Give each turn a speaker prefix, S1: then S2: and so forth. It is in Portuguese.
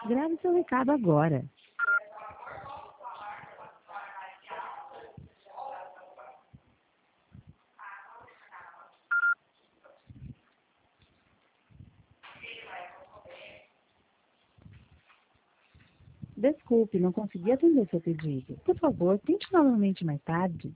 S1: Grave seu recado agora. Desculpe, não consegui atender seu pedido. Por favor, tente novamente mais tarde.